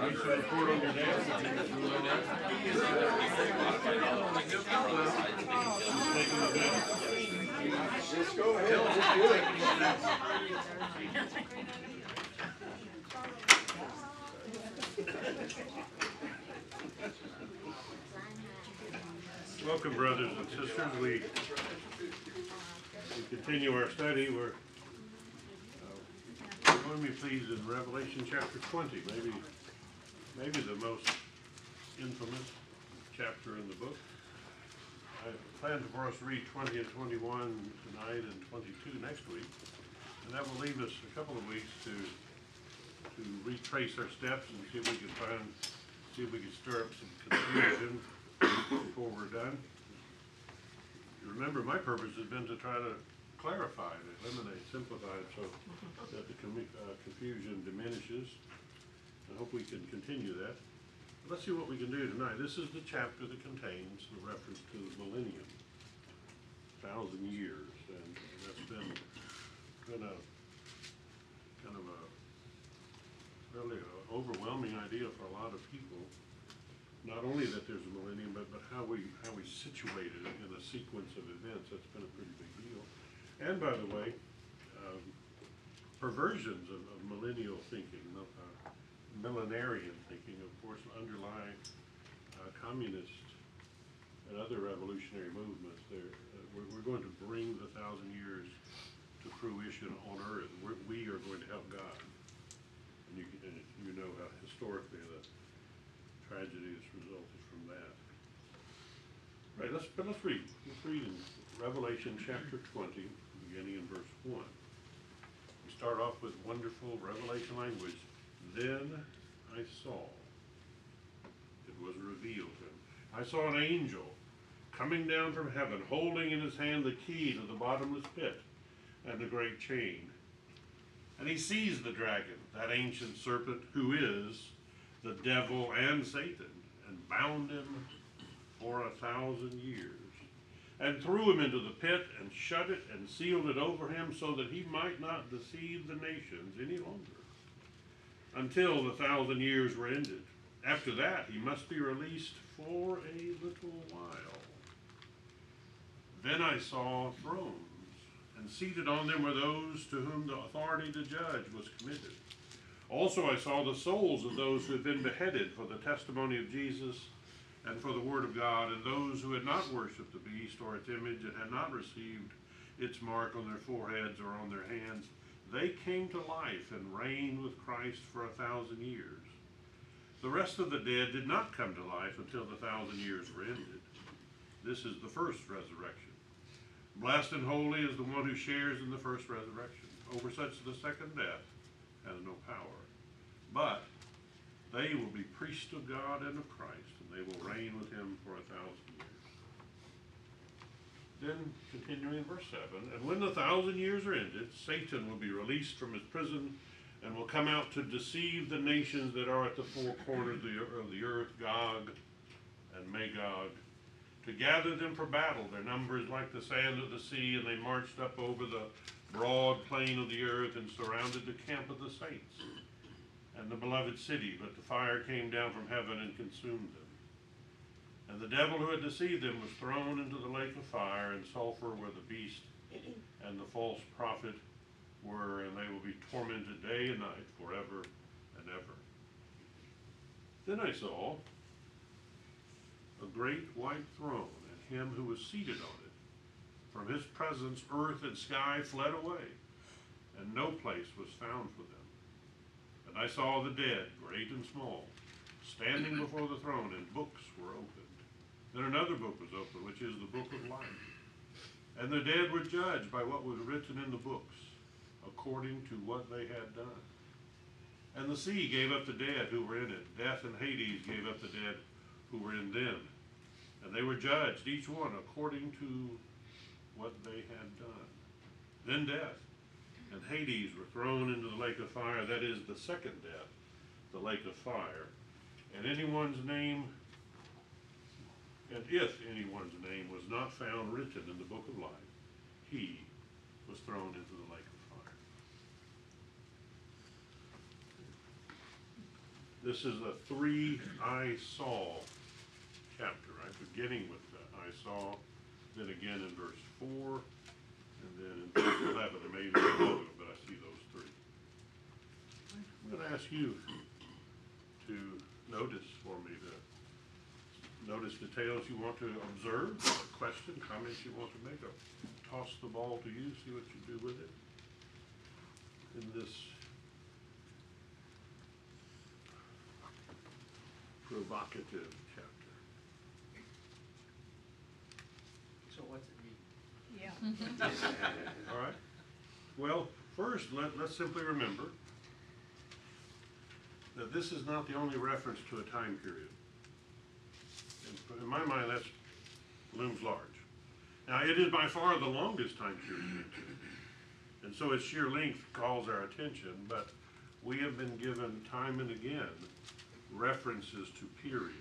You should report on your dad. Just go ahead. Just do it. Welcome, brothers and sisters. We continue our study. Join me, please, in Revelation chapter 20. Maybe the most infamous chapter in the book. I plan for us to read 20 and 21 tonight and 22 next week, and that will leave us a couple of weeks to retrace our steps and see if we can stir up some confusion before we're done. Remember, my purpose has been to try to clarify it, eliminate, simplify it so that the confusion diminishes. I hope we can continue that. Let's see what we can do tonight. This is the chapter that contains the reference to the millennium, 1,000 years, and that's been a kind of a really overwhelming idea for a lot of people. Not only that there's a millennium, but how we situate it in a sequence of events. That's been a pretty big deal. And by the way, perversions of millennial thinking, millenarian thinking, of course, underlie communist and other revolutionary movements. We're going to bring the 1,000 years to fruition on earth. We are going to help God. And you know how historically the tragedy has resulted from that. Right, let's read. Let's read in Revelation chapter 20, beginning in verse 1. We start off with wonderful Revelation language. Then I saw, it was revealed to him. I saw an angel coming down from heaven, holding in his hand the key to the bottomless pit and the great chain. And he seized the dragon, that ancient serpent, who is the devil and Satan, and bound him for 1,000 years, and threw him into the pit, and shut it, and sealed it over him, so that he might not deceive the nations any longer, until the 1,000 years were ended. After that, he must be released for a little while. Then I saw thrones, and seated on them were those to whom the authority to judge was committed. Also I saw the souls of those who had been beheaded for the testimony of Jesus and for the word of God, and those who had not worshipped the beast or its image and had not received its mark on their foreheads or on their hands. They came to life and reigned with Christ for 1,000 years. The rest of the dead did not come to life until the 1,000 years were ended. This is the first resurrection. Blessed and holy is the one who shares in the first resurrection. Over such the second death has no power. But they will be priests of God and of Christ, and they will reign with him for 1,000 years. Then, continuing in verse 7, and when the 1,000 years are ended, Satan will be released from his prison and will come out to deceive the nations that are at the four corners of the earth, Gog and Magog, to gather them for battle. Their number is like the sand of the sea, and they marched up over the broad plain of the earth and surrounded the camp of the saints and the beloved city, but the fire came down from heaven and consumed them. And the devil who had deceived them was thrown into the lake of fire and sulfur, where the beast and the false prophet were, and they will be tormented day and night forever and ever. Then I saw a great white throne, and him who was seated on it. From his presence earth and sky fled away, and no place was found for them. And I saw the dead, great and small, standing before the throne, and books were opened. Then another book was opened, which is the book of life. And the dead were judged by what was written in the books, according to what they had done. And the sea gave up the dead who were in it. Death and Hades gave up the dead who were in them. And they were judged, each one according to what they had done. Then death and Hades were thrown into the lake of fire, that is the second death, the lake of fire. And if anyone's name was not found written in the book of life, he was thrown into the lake of fire. This is a 3 I saw chapter, right? Beginning with I saw, then again in verse 4, and then in verse 11. There may even be another, but I see those 3. I'm going to ask you to notice for me, to notice details you want to observe, a question, comments you want to make. I'll toss the ball to you, see what you do with it in this provocative chapter. So what's it mean? Yeah. All right. Well, first, let's simply remember that this is not the only reference to a time period. In my mind, that looms large. Now, it is by far the longest time period, and so its sheer length calls our attention, but we have been given time and again references to periods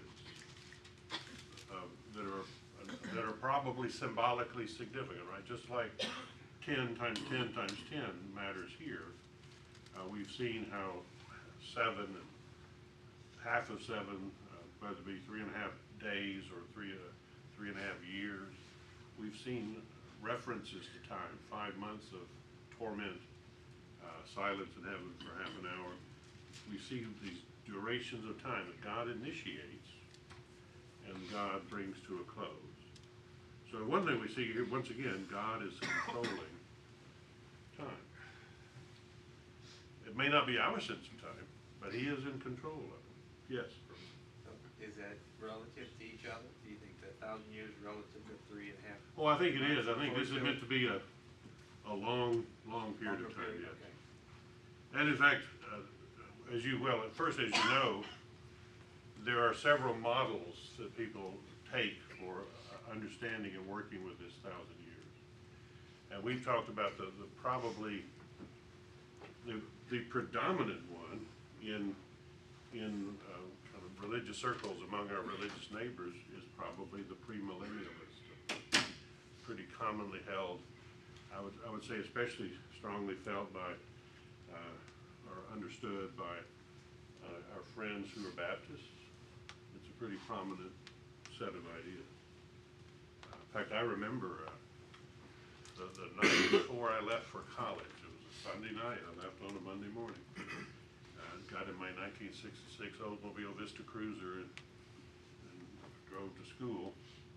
that are probably symbolically significant, right? Just like 10 times 10 times 10 matters here. We've seen how 7 and half of 7, whether it be 3.5 days or 3.5 years. We've seen references to time, 5 months of torment, silence in heaven for half an hour. We see these durations of time that God initiates and God brings to a close. So one thing we see here, once again, God is controlling time. It may not be our sense of time, but He is in control of it. Yes? Is that relative to each other? Do you think that 1,000 years is relative to 3.5? Well, I think it is. I think this is meant to be a long, long period of time, yes. Okay. And in fact, as you know, there are several models that people take for understanding and working with this 1,000 years. And we've talked about probably the predominant one in kind of religious circles among our religious neighbors is probably the premillennialist. Pretty commonly held, I would say especially strongly felt by or understood by our friends who are Baptists. It's a pretty prominent set of ideas. In fact, I remember the night before I left for college. It was a Sunday night. I left on a Monday morning. Got in my 1966 Oldsmobile Vista Cruiser and drove to school.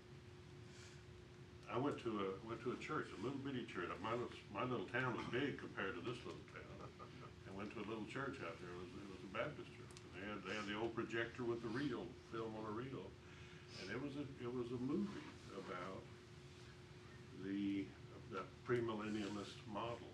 I went to a church, a little bitty church. My little town was big compared to this little town. I went to a little church out there. It was a Baptist church. They had the old projector with the reel, film on a reel, and it was a movie about the premillennialist model.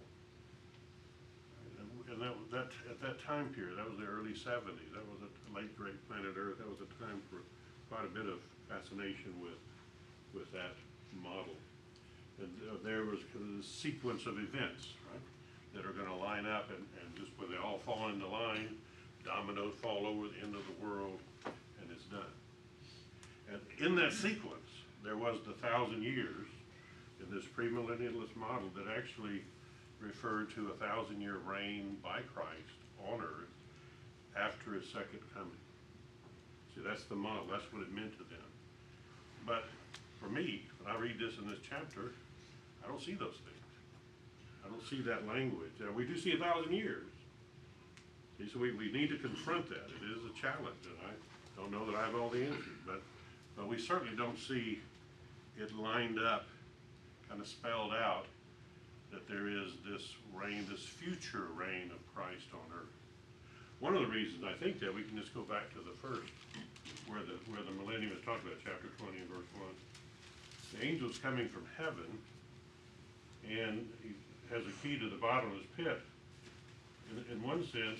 And that at that time period, that was the early 70s. That was a late great planet Earth. That was a time for quite a bit of fascination with that model. And there was a sequence of events, right, that are going to line up, and just when they all fall into line, dominoes fall over the end of the world, and it's done. And in that sequence, there was the 1,000 years in this premillennialist model that actually referred to a 1,000-year reign by Christ on earth after His second coming. See, that's the model. That's what it meant to them. But for me, when I read this in this chapter, I don't see those things. I don't see that language. We do see 1,000 years. See, so we need to confront that. It is a challenge, and I don't know that I have all the answers, but we certainly don't see it lined up, kind of spelled out, that there is this reign, this future reign of Christ on earth. One of the reasons I think that, we can just go back to the first, where the millennium is talked about, chapter 20 and verse 1. The angel's coming from heaven, and he has a key to the bottomless pit. In one sense,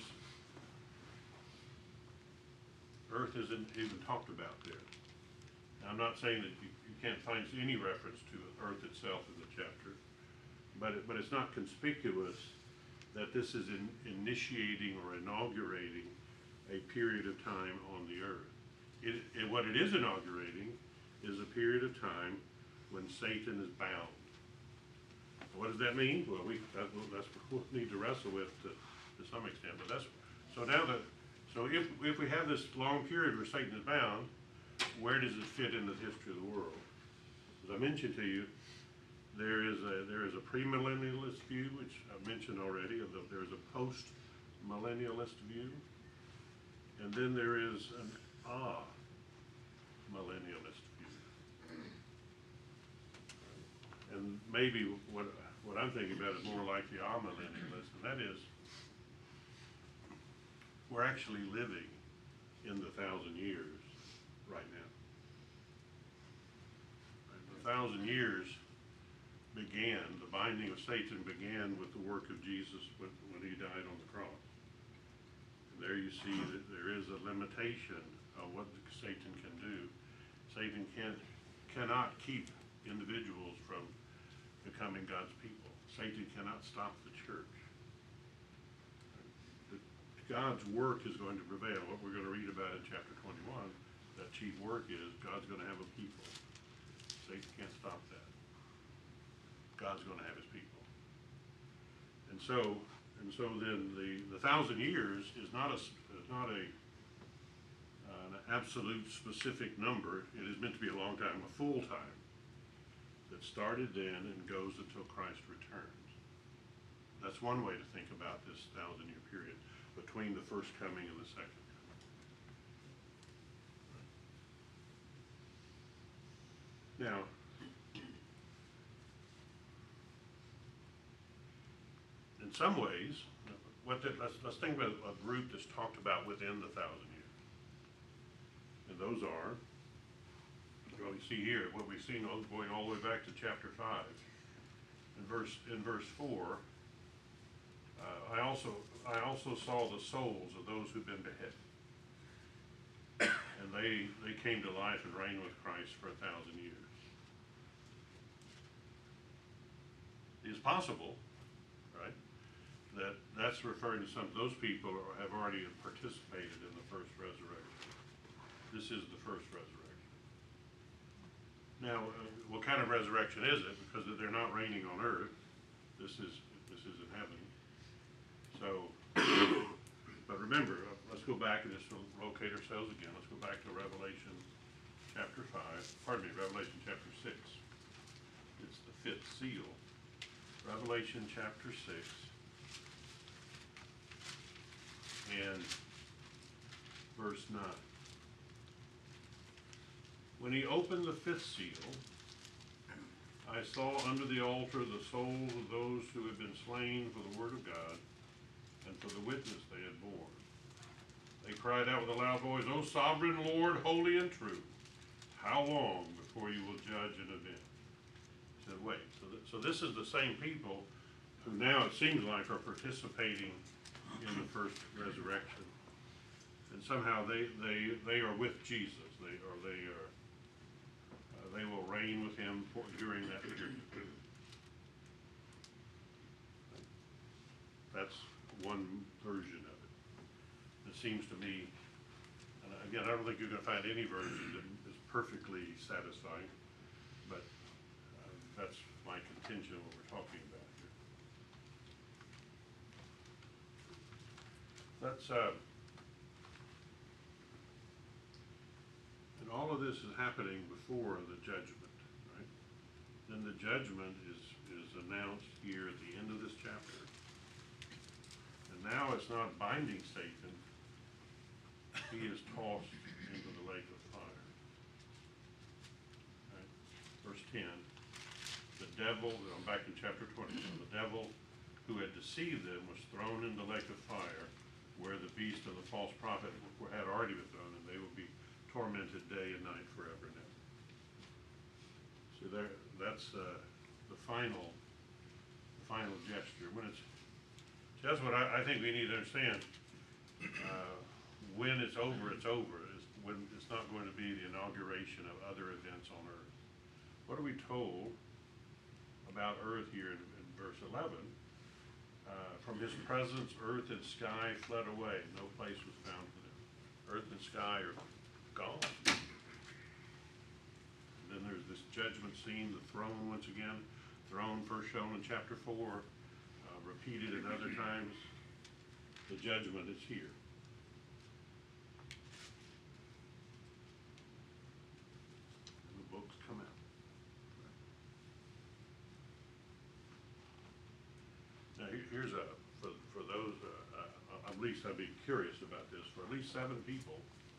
earth isn't even talked about there. Now, I'm not saying that you can't find any reference to earth itself in the chapter, but it's not conspicuous that this is initiating or inaugurating a period of time on the earth. What it is inaugurating is a period of time when Satan is bound. What does that mean? Well, that's what we'll need to wrestle with to some extent. But so now that So if we have this long period where Satan is bound, where does it fit into the history of the world? As I mentioned to you, there is a premillennialist view, which I mentioned already. There is a post-millennialist view, and then there is an millennialist view. And maybe what I'm thinking about is more like the millennialist, and that is we're actually living in the 1,000 years right now. The 1,000 years began, the binding of Satan began with the work of Jesus when he died on the cross. And there you see that there is a limitation of what Satan can do. Satan cannot keep individuals from becoming God's people. Satan cannot stop the church. God's work is going to prevail. What we're going to read about in chapter 21, that chief work is God's going to have a people. Satan can't stop that. God's going to have his people. And so then the 1,000 years is not an absolute specific number. It is meant to be a long time, a full time, that started then and goes until Christ returns. That's one way to think about this 1,000-year period between the first coming and the second coming. Now, in some ways, let's think about a group that's talked about within the 1,000 years. And those are, well, you see here, what we've seen going all the way back to chapter 5. In verse 4, I also saw the souls of those who've been beheaded. And they came to life and reigned with Christ for 1,000 years. It's possible, right, that's referring to some of those people who have already participated in the first resurrection. This is the first resurrection. Now, what kind of resurrection is it? Because they're not reigning on earth. This is in heaven. So, but remember, let's go back and just locate ourselves again. Let's go back to Revelation chapter 5, Revelation chapter 6. It's the fifth seal. Revelation chapter 6 and verse 9. When he opened the fifth seal, I saw under the altar the souls of those who had been slain for the word of God and for the witness they had borne. They cried out with a loud voice, O sovereign Lord, holy and true, how long before you will judge and avenge? He said, wait, so this is the same people who now it seems like are participating in the first resurrection. And somehow they are with Jesus. They will reign with him during that period. That's one version of it. It seems to me, and again, I don't think you're going to find any version that is perfectly satisfying, but that's my contention of what we're talking about here. That's and all of this is happening before the judgment, right? Then the judgment is announced here at the end of this chapter. And now it's not binding Satan. He is tossed into the lake of fire. Right? Verse 10, the devil, I'm back in chapter 20, the devil who had deceived them was thrown in the lake of fire where the beast and the false prophet had already been thrown, and they will be tormented day and night forever and ever. So that's the final gesture. That's what I think we need to understand. When it's over, it's over. When it's not going to be the inauguration of other events on earth. What are we told about earth here in verse 11? From his presence, earth and sky fled away. No place was found for them. Earth and sky are gone. And then there's this judgment scene, the throne once again. Throne first shown in chapter 4, repeated at other times. The judgment is here. here's for those, at least I'd be curious about this, for at least 7 people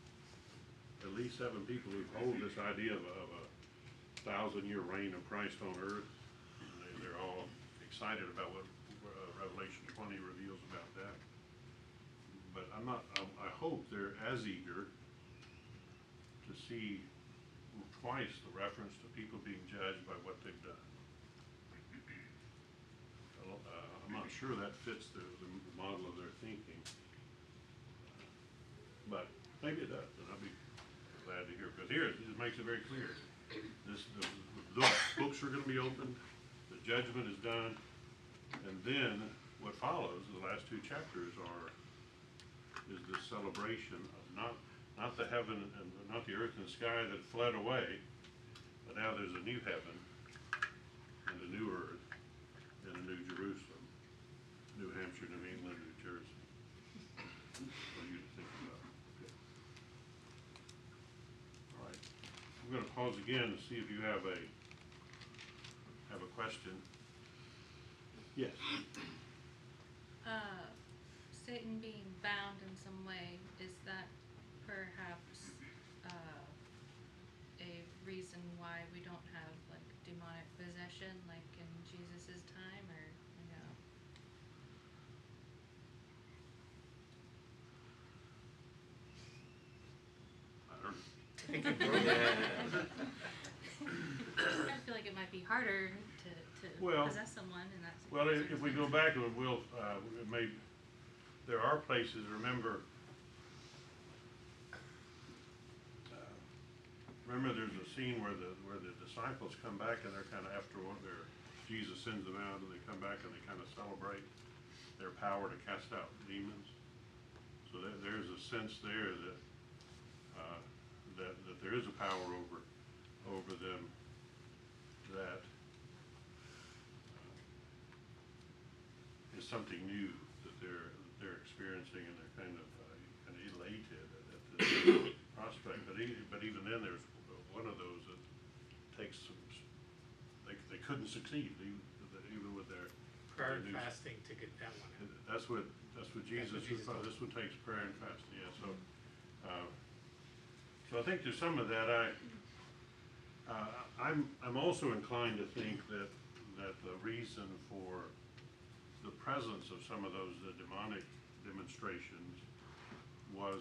who hold this idea of a 1,000-year reign of Christ on earth. They're all excited about what Revelation 20 reveals about that. But I hope they're as eager to see twice the reference to people being judged by what they've done. I'm not sure that fits the model of their thinking, but maybe it does, and I'll be glad to hear, because here it makes it very clear. The books are going to be opened, the judgment is done, and then what follows, the last 2 chapters is the celebration of not the heaven and not the earth and sky that fled away, but now there's a new heaven and a new earth and a new Jerusalem, New Hampshire, New England, New Jersey. For you to think about. Okay. All right. I'm going to pause again to see if you have a question. Yes. Satan being bound in some way, is that perhaps a reason why we don't have like demonic possession like in Jesus' time, or no? I don't know. I feel like it might be harder to Well, possess someone in that Well, situation. if we go back, there are places, remember there's a scene where the disciples come back and they're kind of Jesus sends them out and they come back and they kind of celebrate their power to cast out demons. So there's a sense there that there is a power over them that is something new that they're experiencing, and they're kind of elated at the prospect. But even then, there's one of those that takes some. They couldn't succeed even with their prayer and new, fasting to get that one. That's what Jesus. Jesus told. This one takes prayer and fasting. Yeah. So I think there's some of that. I'm also inclined to think that the reason for the presence of some of those demonic demonstrations were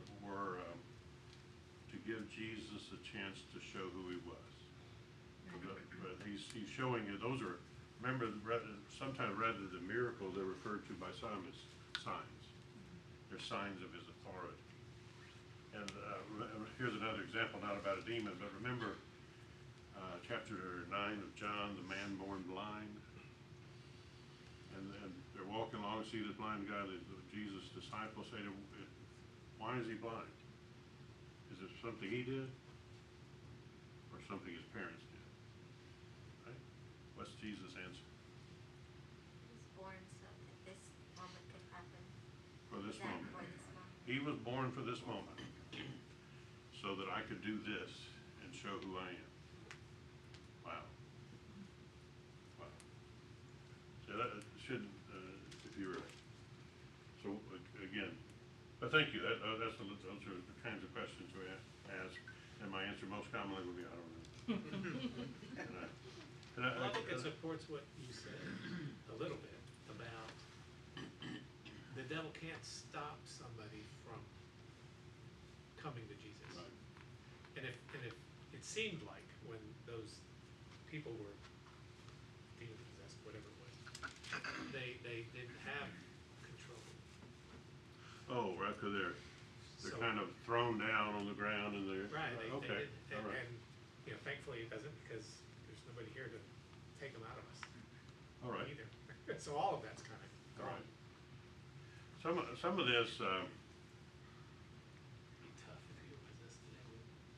to give Jesus a chance to show who he was. But he's showing you, those are, remember, sometimes rather than miracles, they're referred to by some as signs. They're signs of his authority. And here's another example, not about a demon, but remember chapter 9 of John, the man born blind. And they're walking along, see this blind guy, Jesus' disciples say to him, why is he blind? Is it something he did? Or something his parents did? Right? What's Jesus' answer? He was born so that this moment could happen. For this That moment. for this moment. He was born for this moment, so that I could do this and show who I am. Wow. Wow. So that should, if you were, so again, but thank you. Those are the kinds of questions we ask, and my answer most commonly would be, I don't know. Well, I think it supports what you said a little bit about the devil can't stop somebody from coming to Jesus. Right. And if it seemed like when those people were demon possessed, whatever it was, they didn't have control. Oh, right, because they're So- kind of thrown down on the ground and they're, Right, okay, and, all right. and, you know, thankfully it doesn't, because there's nobody here to take them out of us All right, either. So all of that's kind of all gone. right. Some of this, Be tough if you were possessed today.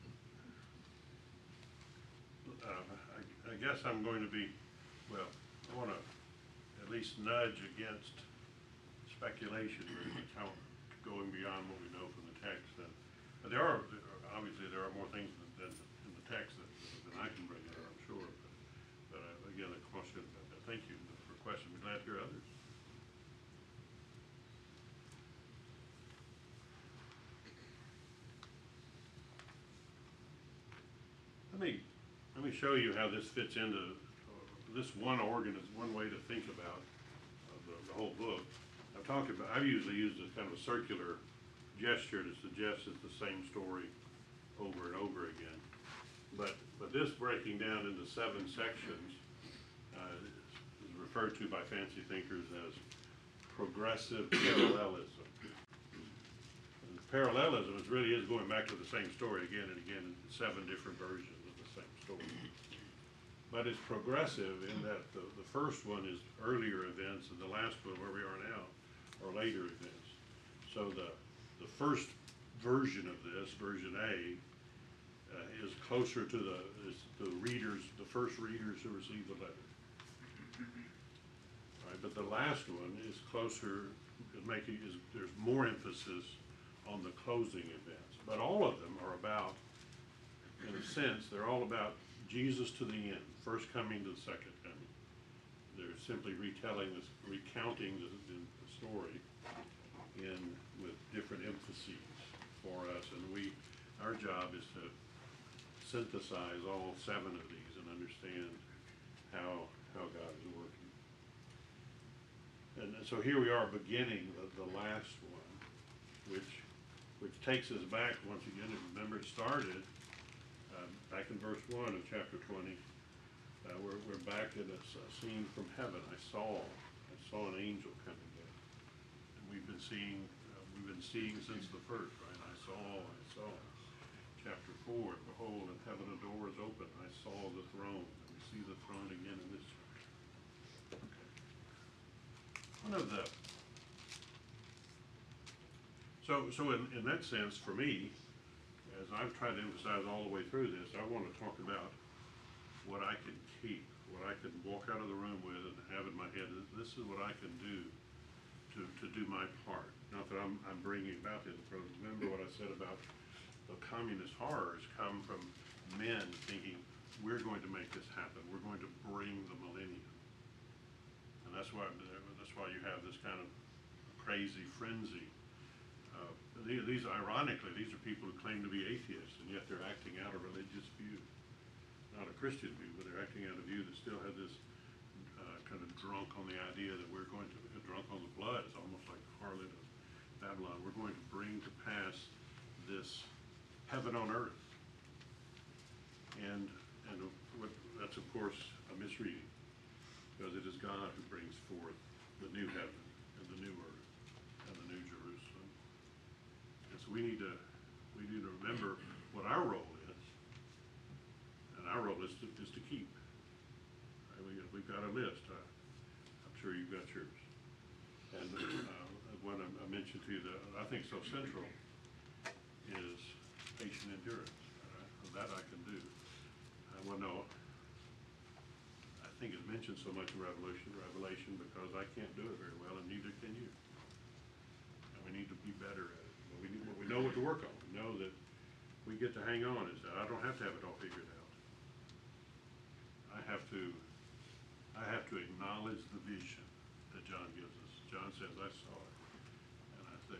I guess I'm going to be, well, I want to at least nudge against speculation very much, how going beyond what we know from the text. But obviously there are more things than in the text than I can bring out, I'm sure. But again, a question about that. Thank you for the question. Be glad to hear others. let me show you how this fits into, this one organ is one way to think about the whole book. I've usually used a kind of a circular gesture to suggest it's the same story over and over again. But this breaking down into 7 sections is referred to by fancy thinkers as progressive parallelism. And parallelism really is going back to the same story again and again in 7 different versions of the same story. But it's progressive in that the first one is earlier events and the last one, where we are now, are later events. So the first version of this, version A, is closer to the readers, the first readers who received the letter. All right, but the last one is closer, there's more emphasis on the closing events. But all of them are about, in a sense, they're all about Jesus to the end, first coming to the second coming. They're simply recounting the story with different emphases for us, and our job is to synthesize all 7 of these and understand how God is working. And so here we are beginning the last one, which takes us back once again. Remember, it started back in verse 1 of chapter 20. We're back in a scene from heaven. I saw an angel coming down, and we've been seeing since the first, right? I saw. Chapter 4, behold, in heaven a door is open. I saw the throne, and we see the throne again in this chapter. Okay. So in that sense, for me, as I've tried to emphasize all the way through this, I want to talk about what I can keep, what I can walk out of the room with and have in my head. This is what I can do to do my part. Not that I'm bringing about this. Remember what I said about the communist horrors come from men thinking, we're going to make this happen. We're going to bring the millennium. And that's why you have this kind of crazy frenzy. Ironically, these are people who claim to be atheists, and yet they're acting out a religious view. Not a Christian view, but they're acting out a view that still has this kind of drunk on the idea that we're going to, drunk on the blood. It's almost like the harlot of Babylon. We're going to bring to pass this heaven on earth. And that's of course a misreading, because it is God who brings forth the new heaven and the new earth and the new Jerusalem. And so we need to remember what our role is, and our role is to keep. Right? We've got a list. I'm sure you've got yours. And one I mentioned to you that I think so central is patient endurance. That I can do. Well, no, I think it's mentioned so much in Revelation because I can't do it very well, and neither can you. And we need to be better at it. But we know what to work on. We know that we get to hang on. Is that I don't have to have it all figured out. I have to acknowledge the vision that John gives us. John says, I saw it. And I say,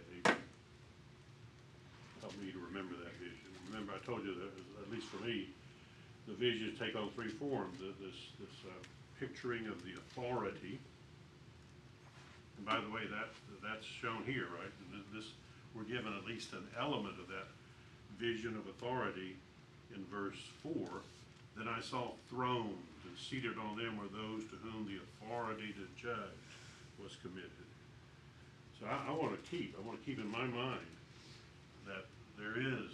help me to remember that vision. Remember, I told you that, at least for me, the visions take on 3 forms. This picturing of the authority. And by the way, that's shown here, right? We're given at least an element of that vision of authority in verse 4. Then I saw thrones, and seated on them were those to whom the authority to judge was committed. So I want to keep in my mind that there is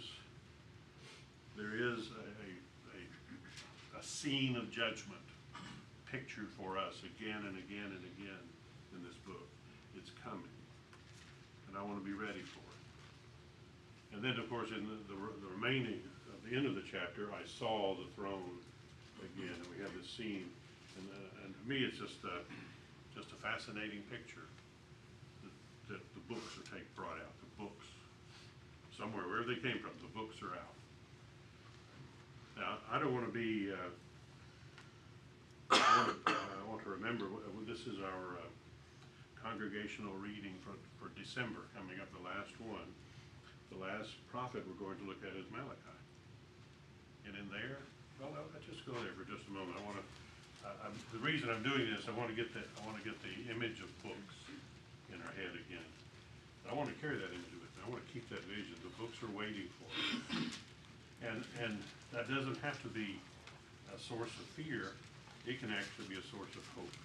a scene of judgment pictured for us again and again and again in this book. It's coming, and I want to be ready for it. And then, of course, in the remaining, at the end of the chapter, I saw the throne again, and we have this scene, and to me, it's just a fascinating picture that the books are brought out. The books, somewhere, wherever they came from, the books are out. Now, I don't want to be, I want to remember, this is our congregational reading for December, coming up, the last one. The last prophet we're going to look at is Malachi. And in there, Well, let's just go there for just a moment. I wanna, the reason I'm doing this, I wanna get the image of books in our head again. I wanna carry that image with me. I wanna keep that vision. The books are waiting for us. And that doesn't have to be a source of fear. It can actually be a source of hope.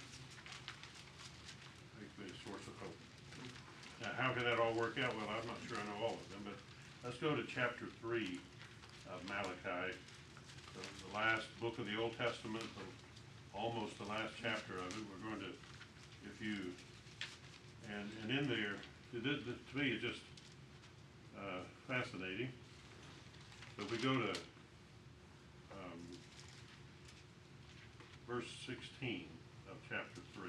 It can be a source of hope. Now, how can that all work out? Well, I'm not sure I know all of them, but let's go to chapter 3 of Malachi, the last book of the Old Testament, almost the last chapter of it. We're going to, if you, and in there, to me, it's just fascinating. So if we go to verse 16 of chapter 3.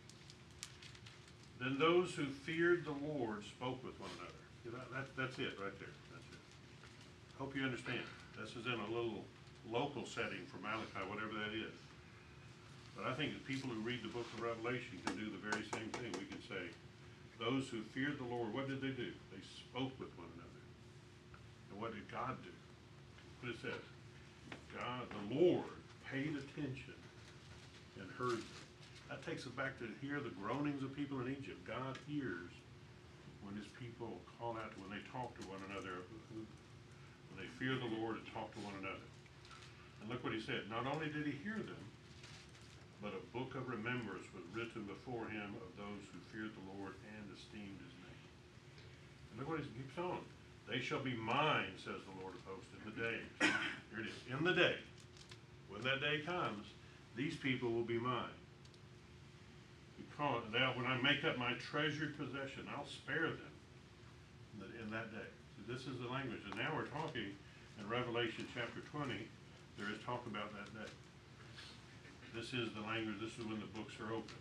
Then those who feared the Lord spoke with one another. See, that's it right there. That's it. Hope you understand. This is in a little local setting for Malachi, whatever that is. But I think that people who read the book of Revelation can do the very same thing. We can say, those who feared the Lord, what did they do? They spoke with one another. And what did God do? What it says, God, the Lord, paid attention and heard them. That takes us back to hear the groanings of people in Egypt. God hears when his people call out, when they talk to one another, when they fear the Lord and talk to one another. And look what he said. Not only did he hear them, but a book of remembrance was written before him of those who feared the Lord and esteemed his name. And look what he keeps on. They shall be mine, says the Lord of hosts, in the day. Here it is. In the day. When that day comes, these people will be mine. Because now, when I make up my treasured possession, I'll spare them in that day. So this is the language. And now we're talking in Revelation chapter 20, there is talk about that day. This is the language, this is when the books are opened.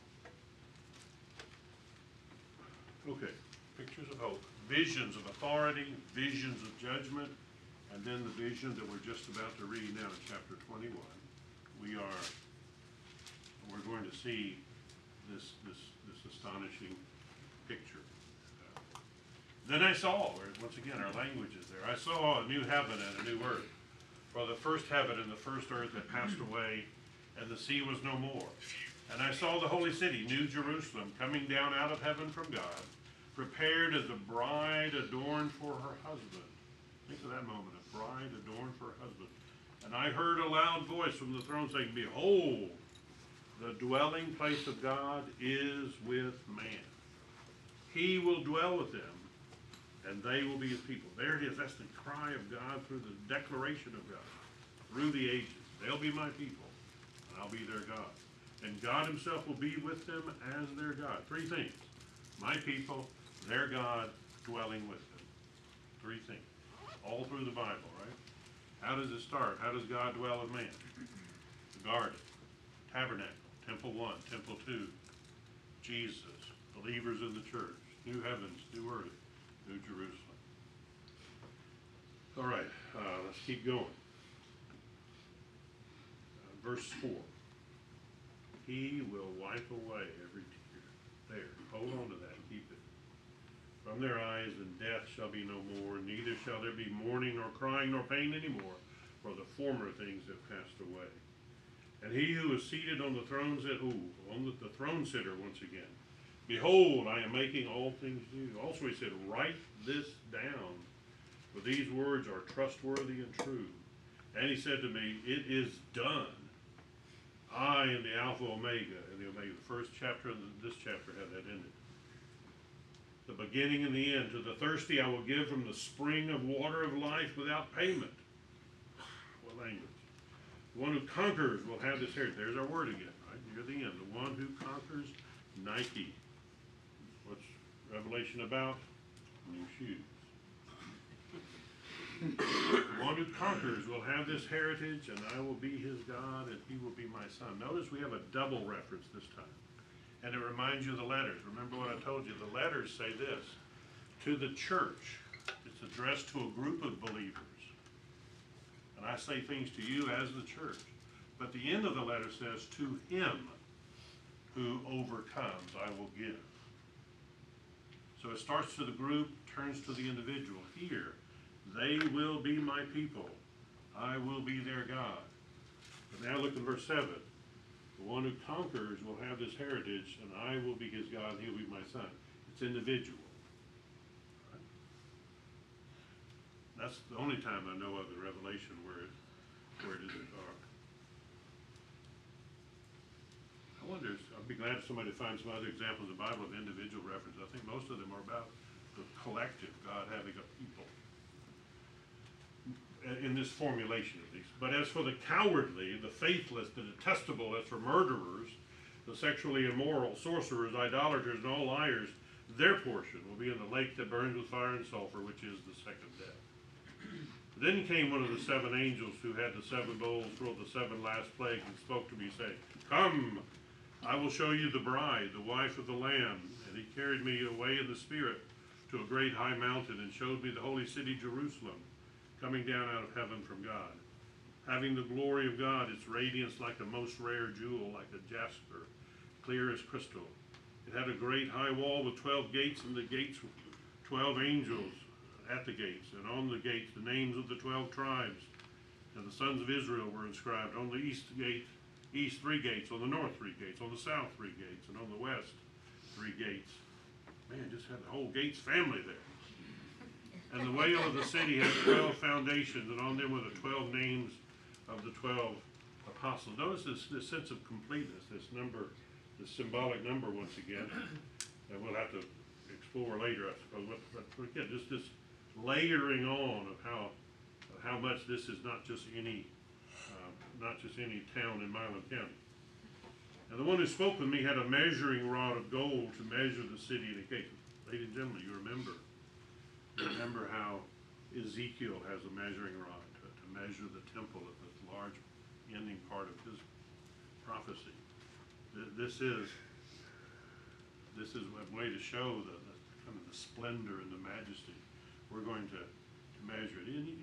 Okay, pictures of hope, visions of authority, visions of judgment, and then the vision that we're just about to read now in chapter 21. We're going to see this astonishing picture. Then I saw, once again, our language is there. I saw a new heaven and a new earth. For the first heaven and the first earth had passed away, and the sea was no more. And I saw the holy city, New Jerusalem, coming down out of heaven from God, prepared as a bride adorned for her husband. Think of that moment, a bride adorned for her husband. And I heard a loud voice from the throne saying, behold, the dwelling place of God is with man. He will dwell with them, and they will be his people. There it is. That's the cry of God through the declaration of God, through the ages. They'll be my people, and I'll be their God. And God himself will be with them as their God. Three things. My people, their God, dwelling with them. Three things. All through the Bible, right? How does it start? How does God dwell with man? The garden, tabernacle, temple 1, temple 2, Jesus, believers in the church, new heavens, new earth, new Jerusalem. All right, let's keep going. Verse 4. He will wipe away every tear. There, hold on to that and keep it. From their eyes, and death shall be no more, neither shall there be mourning, nor crying, nor pain anymore, for the former things have passed away. And he who is seated on the throne said, on the throne sitter once again, behold, I am making all things new. Also he said, write this down, for these words are trustworthy and true. And he said to me, it is done. I am the Alpha Omega, and the Omega. The first chapter and this chapter have that in it. The beginning and the end. To the thirsty I will give from the spring of water of life without payment. What language? The one who conquers will have this heritage. There's our word again, right? Near the end. The one who conquers, Nike. What's Revelation about? New shoes. The one who conquers will have this heritage, and I will be his God, and he will be my son. Notice we have a double reference this time. And it reminds you of the letters. Remember what I told you. The letters say this. To the church. It's addressed to a group of believers. And I say things to you as the church. But the end of the letter says, to him who overcomes, I will give. So it starts to the group, turns to the individual. Here, they will be my people. I will be their God. But now look at verse 7. The one who conquers will have this heritage, and I will be his God, and he'll be my son. It's individual. Right? That's the only time I know of in Revelation where it is dark. I wonder, I'd be glad if somebody finds some other examples in the Bible of individual reference. I think most of them are about the collective, God having a people. In this formulation at least. But as for the cowardly, the faithless, the detestable, as for murderers, the sexually immoral, sorcerers, idolaters, and all liars, their portion will be in the lake that burns with fire and sulfur, which is the second death. Then came one of the seven angels who had the seven bowls full of the seven last plagues and spoke to me, saying, Come, I will show you the bride, the wife of the Lamb. And he carried me away in the Spirit to a great high mountain and showed me the holy city Jerusalem, coming down out of heaven from God, having the glory of God, its radiance like a most rare jewel, like a jasper, clear as crystal. It had a great high wall with 12 gates, and the gates 12 angels at the gates, and on the gates the names of the 12 tribes, and the sons of Israel were inscribed. On the east 3 gates, on the north 3 gates, on the south 3 gates, and on the west 3 gates. Man, just had the whole Gates family there. And the veil of the city had 12 foundations, and on them were the 12 names of the 12 apostles. Notice this sense of completeness, this number, this symbolic number once again, that we'll have to explore later, I suppose. But again, just this layering on of how much this is not just any town in Milam County. And the one who spoke with me had a measuring rod of gold to measure the city and the gates. Ladies and gentlemen, you remember how Ezekiel has a measuring rod to measure the temple at the large ending part of his prophecy. This is a way to show the kind of the splendor and the majesty. We're going to measure it. And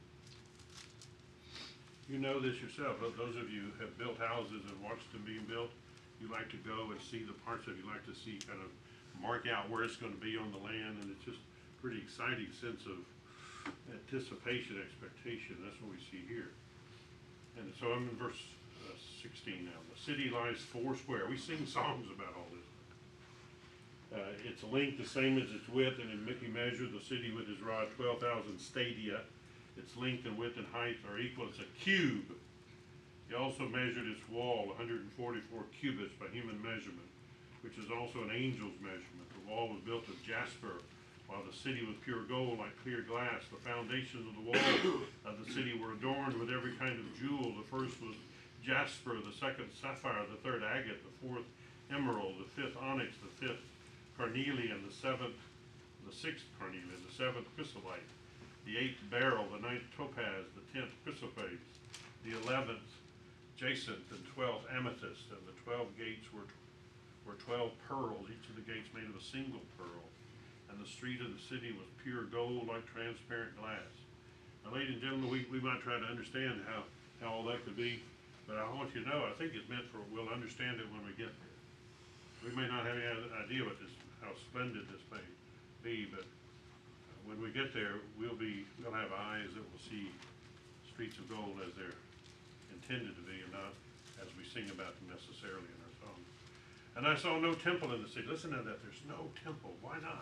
you know this yourself. Those of you who have built houses and watched them being built, you like to go and see the parts of it. You like to see, kind of mark out where it's going to be on the land, and it's just pretty exciting sense of anticipation, expectation. That's what we see here. And so I'm in verse 16 now. The city lies 4 square. We sing songs about all this. Its length the same as its width, and he measured the city with his rod, 12,000 stadia. Its length and width and height are equal. It's a cube. He also measured its wall, 144 cubits by human measurement, which is also an angel's measurement. The wall was built of jasper, while the city was pure gold like clear glass. The foundations of the wall of the city were adorned with every kind of jewel. The first was jasper, the second sapphire, the third agate, the fourth emerald, the fifth onyx, the fifth carnelian, the sixth carnelian, the seventh chrysolite, the 8th beryl, the 9th topaz, the 10th chrysoprase, the 11th jacinth, and 12th amethyst, and the 12 gates were 12 pearls, each of the gates made of a single pearl. And the street of the city was pure gold like transparent glass. Now, ladies and gentlemen, we might try to understand how all that could be, but I want you to know, I think it's meant for, we'll understand it when we get there. We may not have any idea how splendid this may be, but when we get there, we'll have eyes that will see streets of gold as they're intended to be, and not as we sing about them necessarily in our song. And I saw no temple in the city. Listen to that. There's no temple. Why not?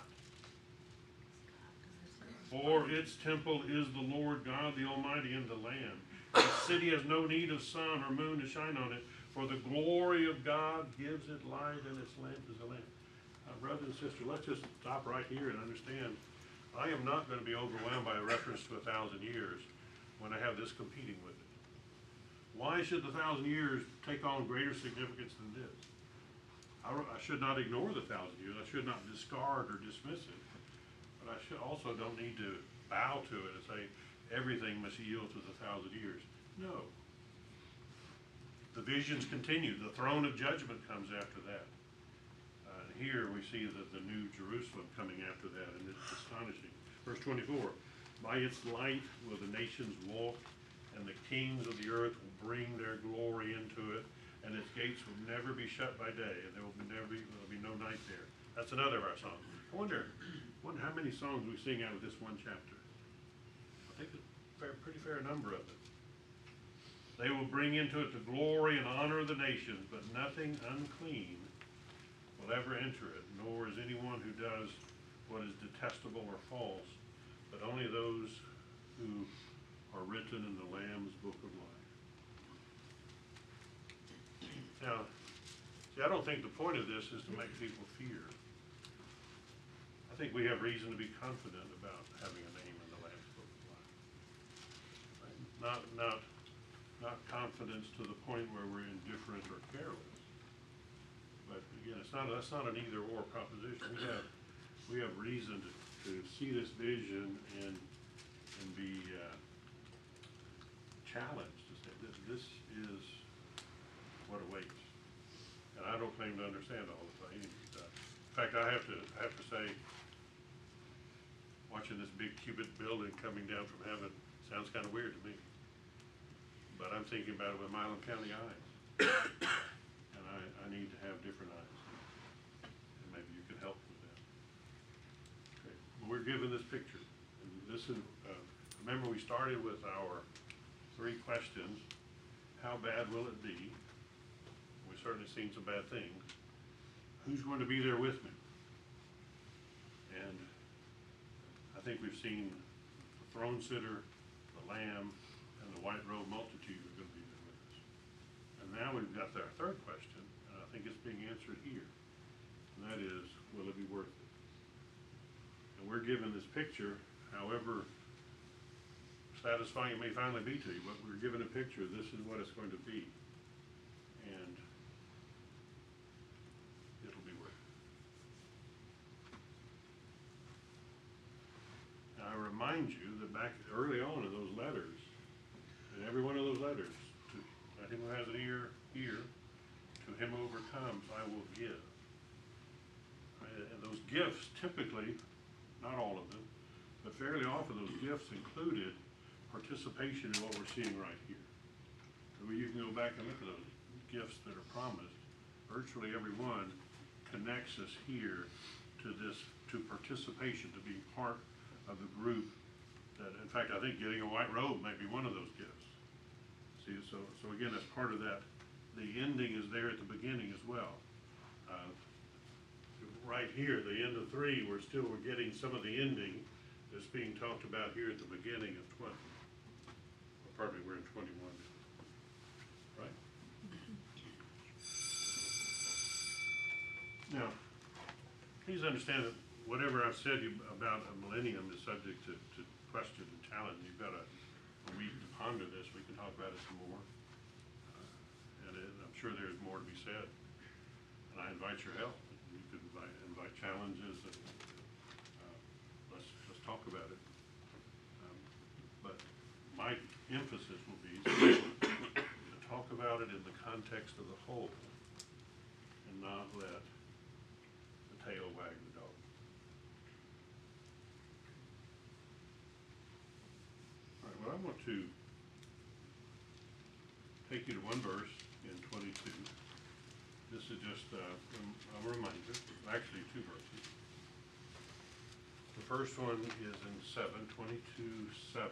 For its temple is the Lord God, the Almighty, and the Lamb. The city has no need of sun or moon to shine on it, for the glory of God gives it light, and its lamp is a lamp. Brother and sister, let's just stop right here and understand. I am not going to be overwhelmed by a reference to 1,000 years when I have this competing with it. Why should the 1,000 years take on greater significance than this? I should not ignore the 1,000 years. I should not discard or dismiss it. But I also don't need to bow to it and say everything must yield to the 1,000 years. No. The visions continue. The throne of judgment comes after that. Here we see the New Jerusalem coming after that, and it's astonishing. Verse 24, by its light will the nations walk, and the kings of the earth will bring their glory into it, and its gates will never be shut by day, and there will be no night there. That's another of our songs. I wonder how many songs we sing out of this one chapter. I think a pretty fair number of them. They will bring into it the glory and honor of the nations, but nothing unclean will ever enter it, nor is anyone who does what is detestable or false, but only those who are written in the Lamb's book of life. Now, see, I don't think the point of this is to make people fear. I think we have reason to be confident about having a name in the Lamb's book of life. Right? Not confidence to the point where we're indifferent or careless. But again, that's not an either or proposition. We have reason to see this vision and be challenged to say this is what awaits. And I don't claim to understand all the things. In fact, I have to say, watching this big cubic building coming down from heaven sounds kind of weird to me. But I'm thinking about it with Milam County eyes. And I need to have different eyes. And maybe you can help with that. Okay. Well, we're given this picture. And this is, remember we started with our 3 questions. How bad will it be? We've certainly seen some bad things. Who's going to be there with me? And I think we've seen the throne sitter, the Lamb, and the white robed multitude are going to be there with us. And now we've got our 3rd question, and I think it's being answered here. And that is, will it be worth it? And we're given this picture, however satisfying it may finally be to you, but we're given a picture, this is what it's going to be. And it'll be worth it. Now, I remind you that back early on in those letters, in every one of those letters, to let him who has an ear hear, to him who overcomes I will give. And those gifts typically, not all of them, but fairly often those gifts included participation in what we're seeing right here. I mean, you can go back and look at those gifts that are promised. Virtually every one connects us here to this, to participation, to being part of the group that, in fact, I think getting a white robe might be one of those gifts. See, so again, that's part of that. The ending is there at the beginning as well. Right here, the end of 3, we're getting some of the ending that's being talked about here at the beginning of 20. Pardon me, we're in 21. Right? Now, please understand that whatever I've said about a millennium is subject to question and challenge. You've got a week to ponder this. We can talk about it some more. And I'm sure there's more to be said. And I invite your help. You could invite challenges. And, let's talk about it. But my emphasis will be to talk about it in the context of the whole and not let the tail wag the dog. All right, well, I want to take you to one verse in 22. This is just a reminder, actually 2 verses. The first one is in 22:7.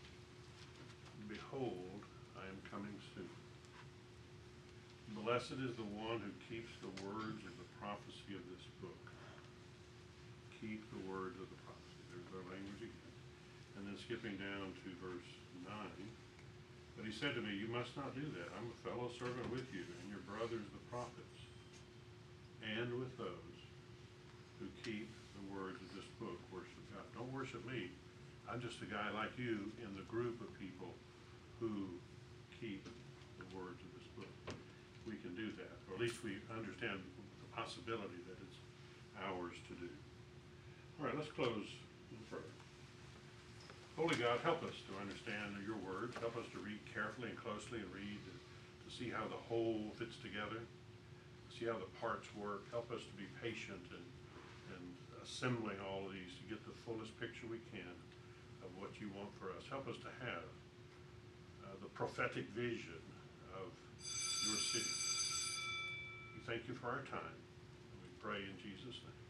Behold, I am coming soon. Blessed is the one who keeps the words of the prophecy of this book. Keep the words of the prophecy. There's our language again. And then skipping down to verse 9. But he said to me, you must not do that. I'm a fellow servant with you and your brothers the prophets, and with those who keep the words of this book. Worship God. Don't worship me. I'm just a guy like you in the group of people who keep the words of this book. We can do that, or at least we understand the possibility that it's ours to do. All right, let's close in prayer. Holy God, help us to understand your words. Help us to read carefully and closely and read to see how the whole fits together, to see how the parts work. Help us to be patient and assembling all of these to get the fullest picture we can of what you want for us. Help us to have the prophetic vision of your city. We thank you for our time, and we pray in Jesus' name.